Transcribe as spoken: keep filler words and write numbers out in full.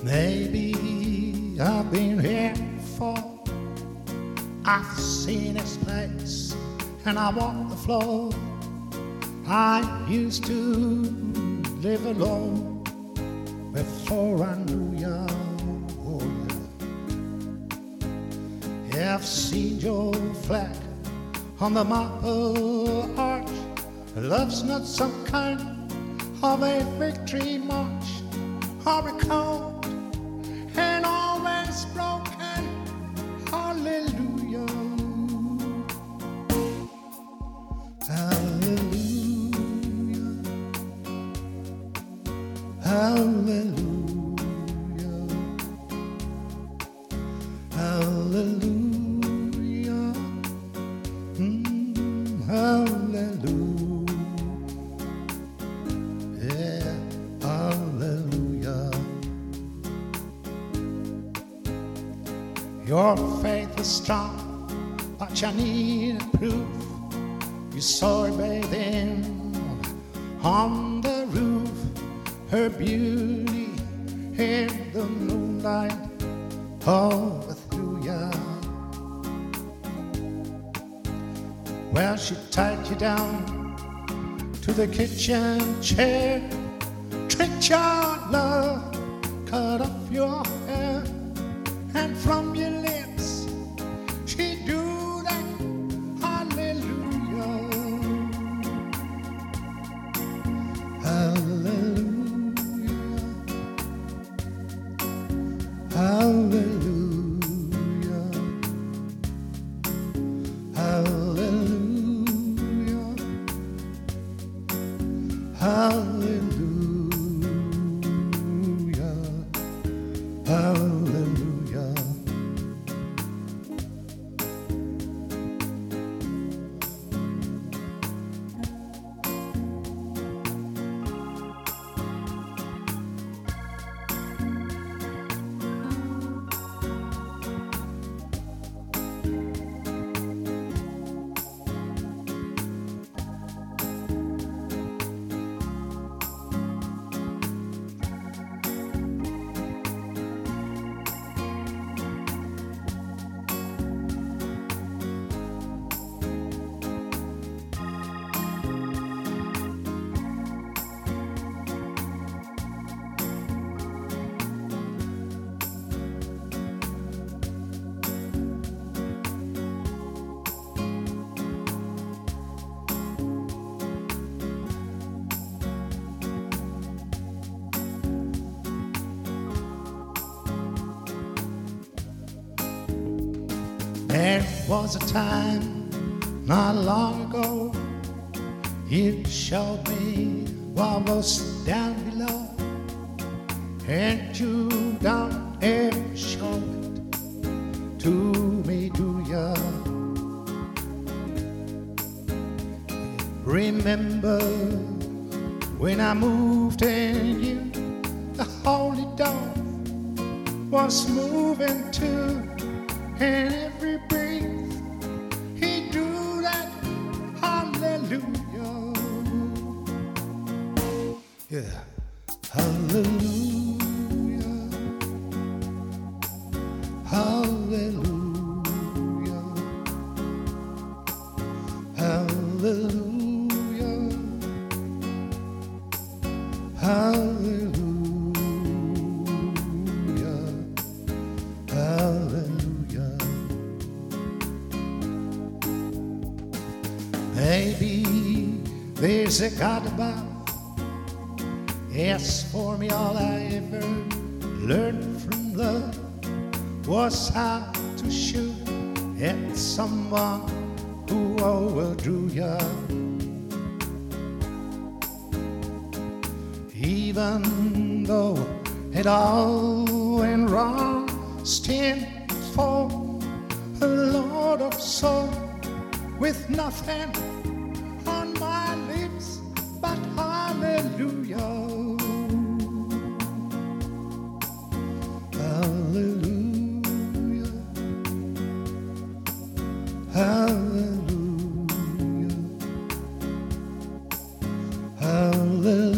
Maybe I've been here before. I've seen this place and I walk the floor. I used to live alone before I knew ya. Oh, yeah. I've seen your flag on the marble arch. Love's not some kind of a victory march or a code, and always broken. Hallelujah. Hallelujah. Hallelujah. Hallelujah. Mm, hallelujah. Yeah, hallelujah. Your faith is strong, but you need proof. You saw her bathing on the roof, her beauty in the moonlight overthrew ya. Well, she tied you down to the kitchen chair, tricked your love, cut off your hair, and from your lips she do that hallelujah. Hallelujah. Hallelujah. Hallelujah. Hallelujah. Hallelujah. There was a time not long ago you showed me what was down below, and you don't ever show it to me, do ya? Remember when I moved in you, the Holy Dove was moving too, and every breath he do that hallelujah. Yeah, hallelujah. Hallelujah. Hallelujah. Hallelujah. Hallelujah. Maybe there's a God above. Yes, for me all I ever learned from love was how to shoot at someone who overdrew ya. Even though it all went wrong, still for a Lord of soul, with nothing on my lips but hallelujah. Hallelujah. Hallelujah. Hallelujah.